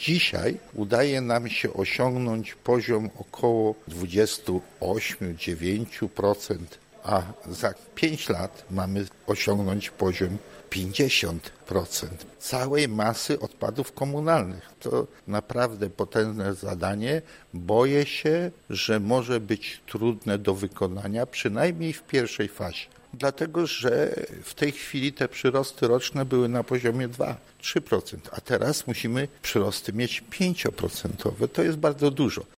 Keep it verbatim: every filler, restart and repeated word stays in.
Dzisiaj udaje nam się osiągnąć poziom około dwadzieścia osiem do dziewięciu procent, a za pięć lat mamy osiągnąć poziom pięćdziesiąt procent całej masy odpadów komunalnych. To naprawdę potężne zadanie. Boję się, że może być trudne do wykonania, przynajmniej w pierwszej fazie. Dlatego, że w tej chwili te przyrosty roczne były na poziomie dwa do trzech procent, a teraz musimy przyrosty mieć pięć procent. To jest bardzo dużo.